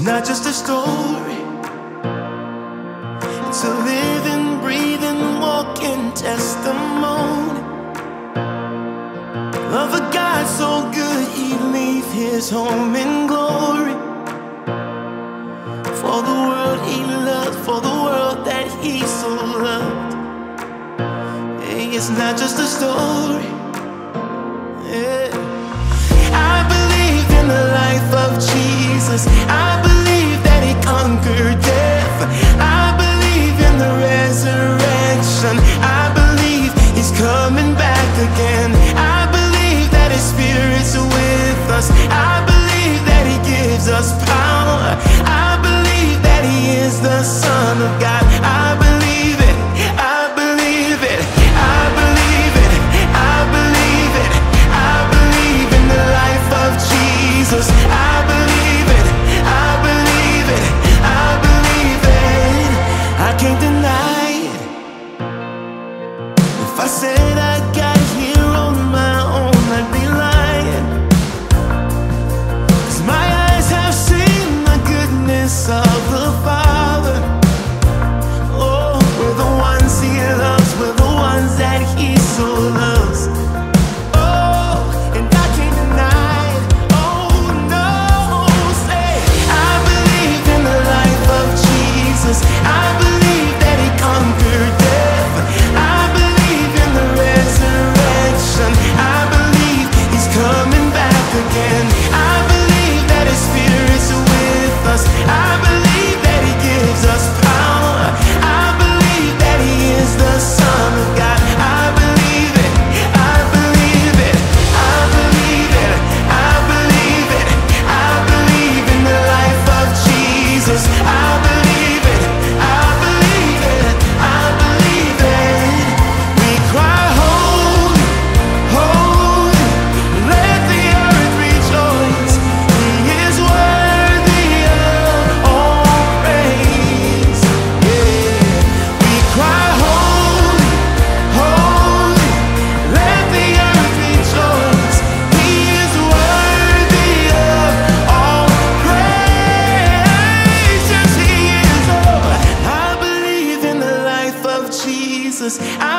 not just a story, it's a living, breathing, walking testimony of a God so good he'd leave his home in glory for the world he loved, for the world that he so loved. Hey, it's not just a story. Yeah. I believe in the life of Jesus. I believe that he conquered death. I believe in the resurrection. I believe he's coming back again. I believe that his spirit's with us. I believe that he gives us power. I believe that he is the Son of God. I believe it. I believe it. I believe it. I believe it. I believe in the life of Jesus. I believe it. I believe it. I believe it. I can't deny it. If I said I got here on my own, I'd be lying. 'Cause my eyes have seen the goodness of the Father. Oh, we're the ones he loves. We're the ones that he so loves. Oh, and I can't deny it. Oh, no, say I believe in the life of Jesus. I believe that he conquered death. I believe in the resurrection. I believe he's coming back again. I believe that his spirit's with us. I believe that he gives us power. I believe that he is the Son of God. I believe it. I believe it. I believe it. I believe it. I believe in the life of Jesus. I believe it. I believe it. I believe it. We cry holy, holy, let the earth rejoice. He is worthy of all praise. Yeah. We cry holy, holy, let the earth rejoice. He is worthy of all praise. Yes, he is. Oh, I believe in the life of Jesus.